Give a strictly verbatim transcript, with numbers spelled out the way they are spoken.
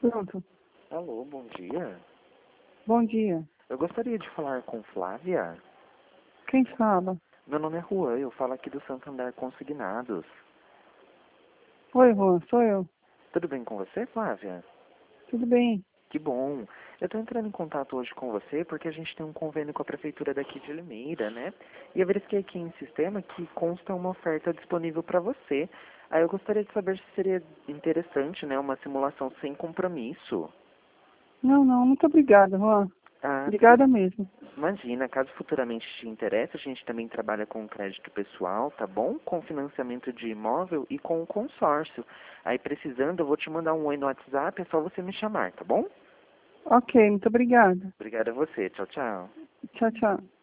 Pronto. Alô, bom dia. Bom dia. Eu gostaria de falar com Flávia. Quem fala? Meu nome é Juan, eu falo aqui do Santander Consignados. Oi, Juan, sou eu. Tudo bem com você, Flávia? Tudo bem? Que bom. Eu estou entrando em contato hoje com você porque a gente tem um convênio com a Prefeitura daqui de Limeira, né? E eu verifiquei aqui em sistema que consta uma oferta disponível para você. Aí eu gostaria de saber se seria interessante, né, uma simulação sem compromisso. Não, não, muito obrigada, Juan. Ah, tudo Obrigada mesmo. Imagina, caso futuramente te interesse, a gente também trabalha com crédito pessoal, tá bom? Com financiamento de imóvel e com consórcio. Aí precisando, eu vou te mandar um oi no WhatsApp, é só você me chamar, tá bom? Ok, muito obrigada. Obrigado a você, tchau, tchau. Tchau, tchau.